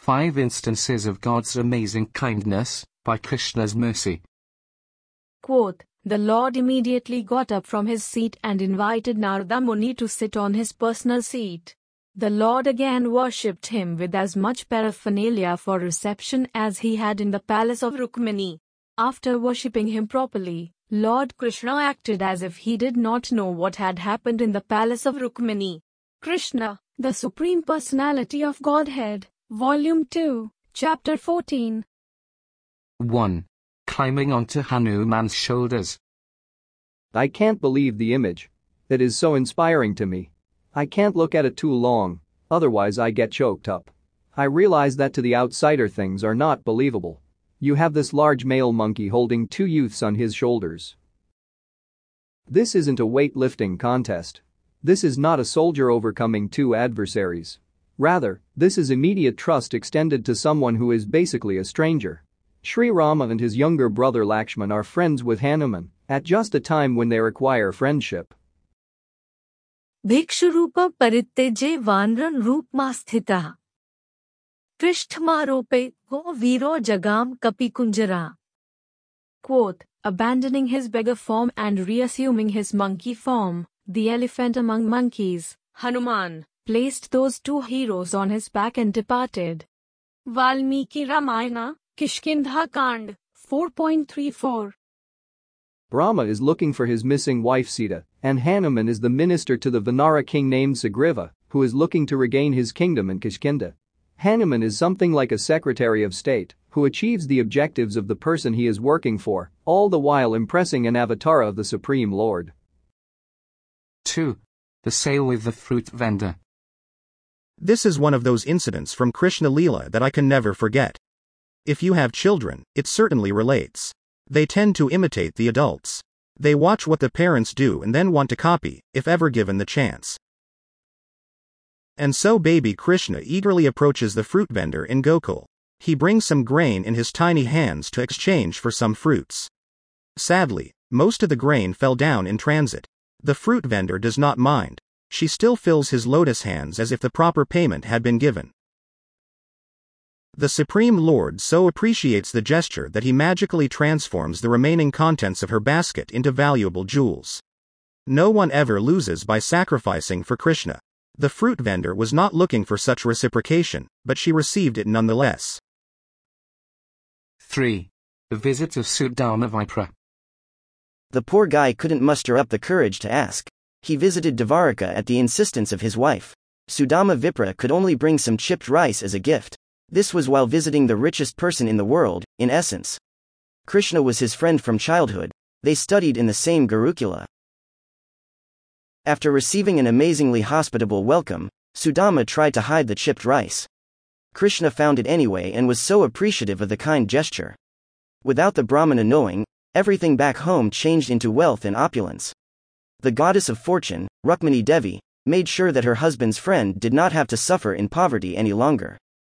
5 instances of God's amazing kindness, by Krishna's mercy. Quote, the Lord immediately got up from his seat and invited Narada Muni to sit on his personal seat. The Lord again worshipped him with as much paraphernalia for reception as he had in the palace of Rukmini. After worshipping him properly, Lord Krishna acted as if he did not know what had happened in the palace of Rukmini. Krishna, the Supreme Personality of Godhead, Volume 2, Chapter 14. 1. Climbing onto Hanuman's shoulders. I can't believe the image. It is so inspiring to me. I can't look at it too long, otherwise I get choked up. I realize that to the outsider things are not believable. You have this large male monkey holding 2 youths on his shoulders. This isn't a weightlifting contest. This is not a soldier overcoming 2 adversaries. Rather, this is immediate trust extended to someone who is basically a stranger. Sri Rama and his younger brother Lakshman are friends with Hanuman at just a time when they require friendship. Bhikshurupa paritteje vanran roopmasthita. Prishtharope go viro jagam kapikunjara. Quote, abandoning his beggar form and reassuming his monkey form, the elephant among monkeys, Hanuman, placed those 2 heroes on his back and departed. Valmiki Ramayana, Kishkindha Kand, 4.34. Brahma is looking for his missing wife Sita, and Hanuman is the minister to the Vanara king named Sugriva, who is looking to regain his kingdom in Kishkinda. Hanuman is something like a secretary of state, who achieves the objectives of the person he is working for, all the while impressing an avatar of the Supreme Lord. 2. The sale with the fruit vendor. This is one of those incidents from Krishna Leela that I can never forget. If you have children, it certainly relates. They tend to imitate the adults. They watch what the parents do and then want to copy, if ever given the chance. And so baby Krishna eagerly approaches the fruit vendor in Gokul. He brings some grain in his tiny hands to exchange for some fruits. Sadly, most of the grain fell down in transit. The fruit vendor does not mind. She still fills his lotus hands as if the proper payment had been given. The Supreme Lord so appreciates the gesture that he magically transforms the remaining contents of her basket into valuable jewels. No one ever loses by sacrificing for Krishna. The fruit vendor was not looking for such reciprocation, but she received it nonetheless. 3. The visit of Sudama Vipra. The poor guy couldn't muster up the courage to ask. He visited Dvaraka at the insistence of his wife. Sudama Vipra could only bring some chipped rice as a gift. This was while visiting the richest person in the world, in essence. Krishna was his friend from childhood. They studied in the same Gurukula. After receiving an amazingly hospitable welcome, Sudama tried to hide the chipped rice. Krishna found it anyway and was so appreciative of the kind gesture. Without the Brahmana knowing, everything back home changed into wealth and opulence. The goddess of fortune, Rukmini Devi, made sure that her husband's friend did not have to suffer in poverty any longer.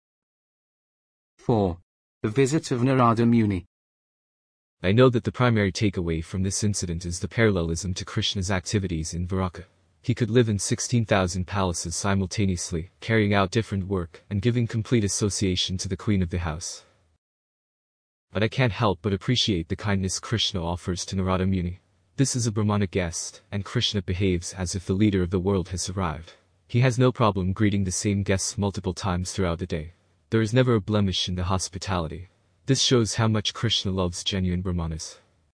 4. The visit of Narada Muni. I know that the primary takeaway from this incident is the parallelism to Krishna's activities in Dvaraka. He could live in 16,000 palaces simultaneously, carrying out different work and giving complete association to the queen of the house. But I can't help but appreciate the kindness Krishna offers to Narada Muni. This is a Brahmanic guest, and Krishna behaves as if the leader of the world has arrived. He has no problem greeting the same guests multiple times throughout the day. There is never a blemish in the hospitality. This shows how much Krishna loves genuine Brahmanas.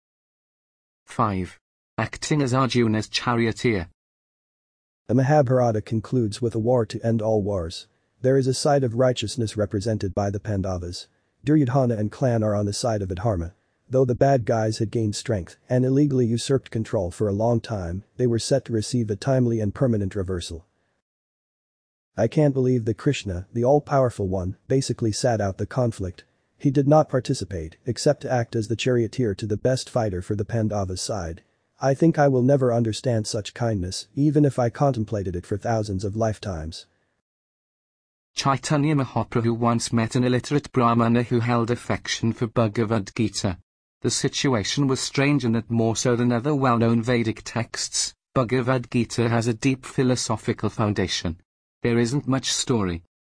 5. Acting as Arjuna's charioteer. The Mahabharata concludes with a war to end all wars. There is a side of righteousness represented by the Pandavas. Duryodhana and clan are on the side of Adharma. Though the bad guys had gained strength and illegally usurped control for a long time, they were set to receive a timely and permanent reversal. I can't believe that Krishna, the all-powerful one, basically sat out the conflict. He did not participate, except to act as the charioteer to the best fighter for the Pandavas' side. I think I will never understand such kindness, even if I contemplated it for thousands of lifetimes. Chaitanya Mahaprabhu once met an illiterate Brahmana who held affection for Bhagavad Gita. The situation was strange in that more so than other well-known Vedic texts, Bhagavad Gita has a deep philosophical foundation. There isn't much story.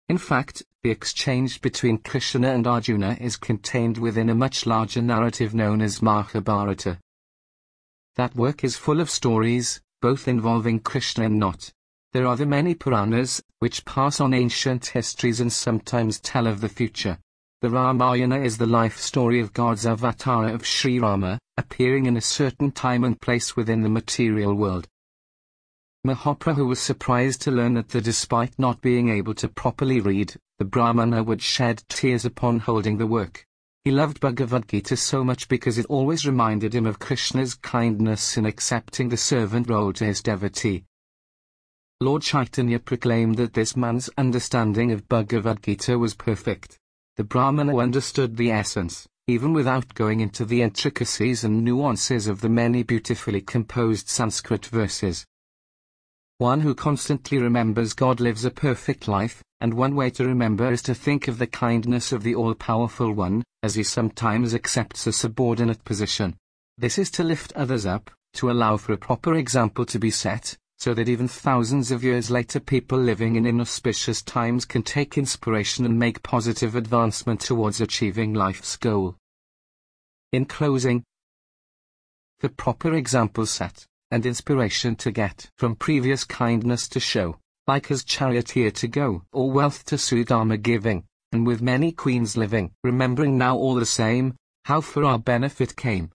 In fact, the exchange between Krishna and Arjuna is contained within a much larger narrative known as Mahabharata. That work is full of stories, both involving Krishna and not. There are the many Puranas, which pass on ancient histories and sometimes tell of the future. The Ramayana is the life story of God's avatar of Sri Rama, appearing in a certain time and place within the material world. Mahaprabhu was surprised to learn that despite not being able to properly read, the Brahmana would shed tears upon holding the work. He loved Bhagavad Gita so much because it always reminded him of Krishna's kindness in accepting the servant role to his devotee. Lord Chaitanya proclaimed that this man's understanding of Bhagavad Gita was perfect. The Brahmana understood the essence, even without going into the intricacies and nuances of the many beautifully composed Sanskrit verses. One who constantly remembers God lives a perfect life, and one way to remember is to think of the kindness of the All-Powerful One, as he sometimes accepts a subordinate position. This is to lift others up, to allow for a proper example to be set, so that even thousands of years later people living in inauspicious times can take inspiration and make positive advancement towards achieving life's goal. In closing, the proper example set, and inspiration to get from previous kindness to show, like his charioteer to go, or wealth to Sudama giving, and with many queens living, remembering now all the same, how for our benefit came.